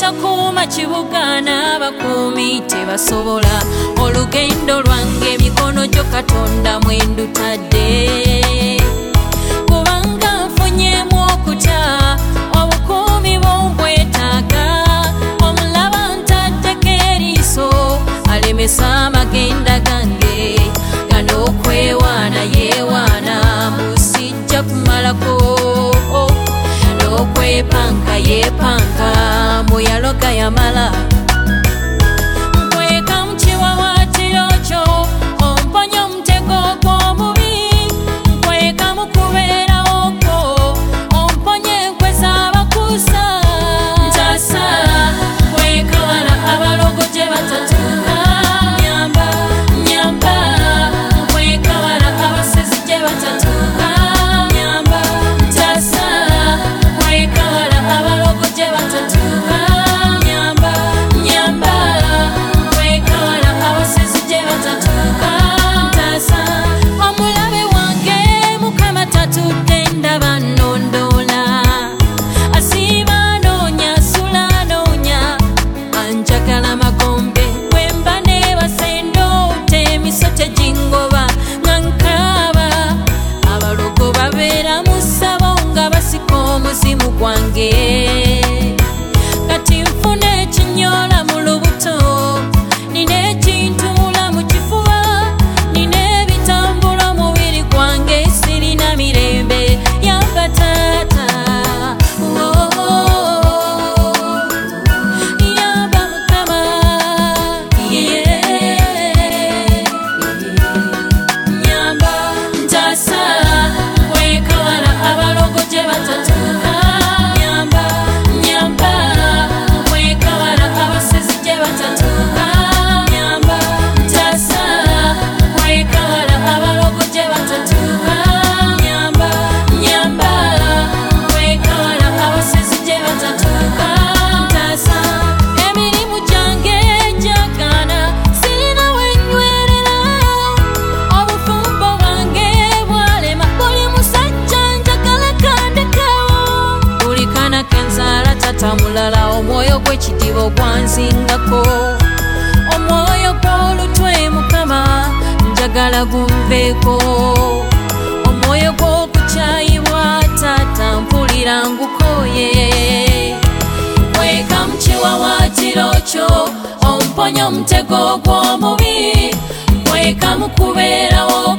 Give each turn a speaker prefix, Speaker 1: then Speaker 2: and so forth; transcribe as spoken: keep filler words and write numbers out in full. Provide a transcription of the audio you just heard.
Speaker 1: abakuuma kibuga n'abakuumi tebasobola olugendo lwange emikono gyo Katonda mwendutadde kubanga nfunyemu okutya obukuumi bw'obwetaaga omulaba ntaddeko eriiso alemesa amagenda gange gano okwewaana yeewaana musijja kumalako n'okwepanka yeepanka muyaloga yamala nkweka mu kiwawaatiro kyo omponya omutego gw'omubi nkweka mu kubeerawo kwo omponya enkwe z'abakuusa ntaasa nkweka wala abalogo gye batatuuka nyamba nyamba nkweka wala abasezi gye batatuuka nyamba ntaasa nkweka wala abalogo gye batatuuka nyamba nyamba nkweka wala abasezi gye batatuuka ntaasa omulabe wange Mukama tatudde ndaba nnondoola asiima anoonya asula anoonya anjagala magombe bwe mba neebase ndoote emiso tegingoba nga nkaaba abalogo babeera mu ssabo nga basika omuzimu gwange kati nfuna ekinyoola mu lubuto nina ekintuula mu kifuba nina ebitambula omubiri gwange sirina mirembe yamba taata yamba Mukama nyamba ntaasa nkweka wala abalogo gye batatuuka nyamba nyamba nkweka wala abasezi gye batatuuka nyamba ntaasa nkweka wala abalogo gye batatuuka nyamba nyamba nkweka wala abasezi gye batatuuka ntaasa emirimu gyange gyagaana sirina wennywerera obufumbo bwange bwalema buli musajja njagala kandekawo buli kaana kenzaala tata mulala omwoyo gw'ekidibo gwanzingako omwoyo gw'olutwe Mukama njagala gunveeko omwoyo gw'okukyayibwa taata mpulira ngukooye nkweka mu kiwawaatiro kyo omponya omutego gw'omubi nkweka mu kubeerawo